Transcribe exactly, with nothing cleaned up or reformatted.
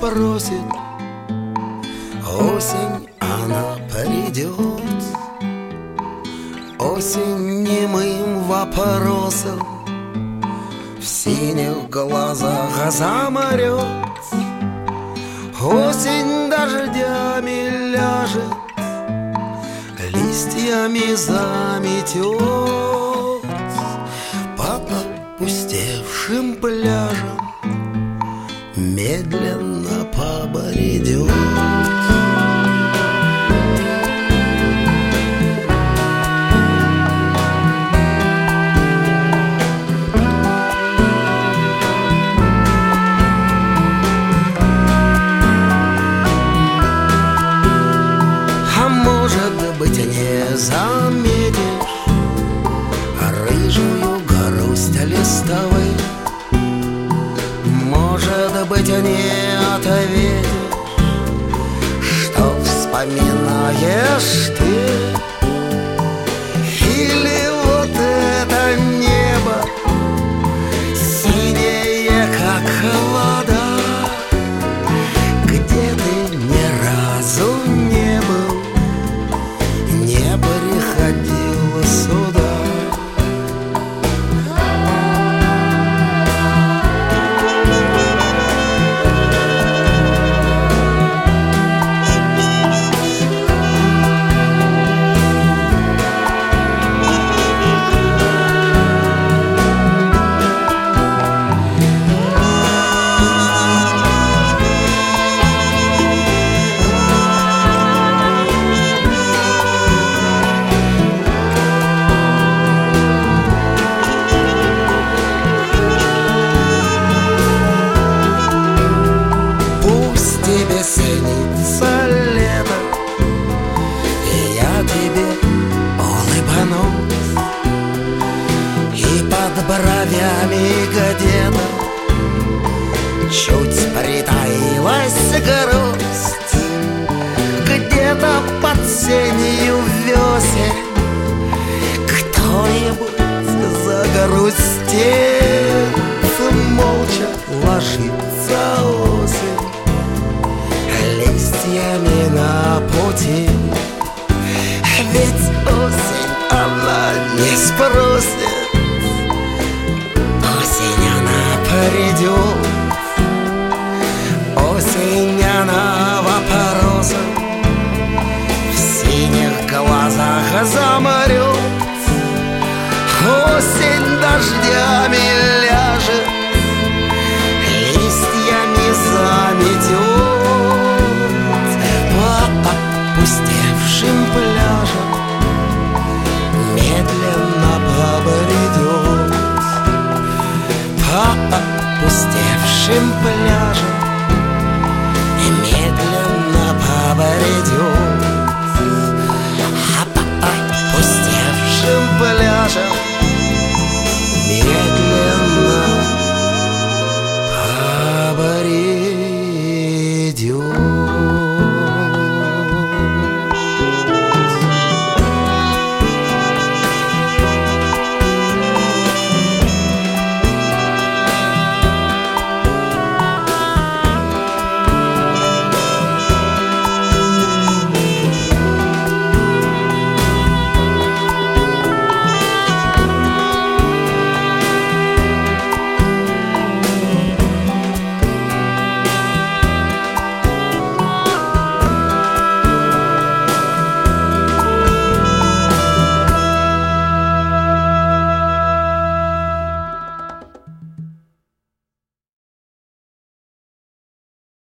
спросит. Осень, она придет. Осень немым вопросом в синих глазах заморет. Осень дождями ляжет, листьями заметет. По опустевшим пляжам медленно побредет. Быть, не заметишь рыжую грусть листовых. Может быть, не ответишь, что вспоминаешь ты. Или вот это небо синее, как вода, где ты ни разу не был, не приходила сюда. Тебе снится лето, и я тебе улыбнусь, и под бровями где-то чуть притаилась грусть. Где-то под сенью весен кто-нибудь загрустит. Молча ложится осень листьями на пути. Ведь осень, она не спросит. Осень, она придет. Осень, она вопросом в синих глазах заморет. Осень дождями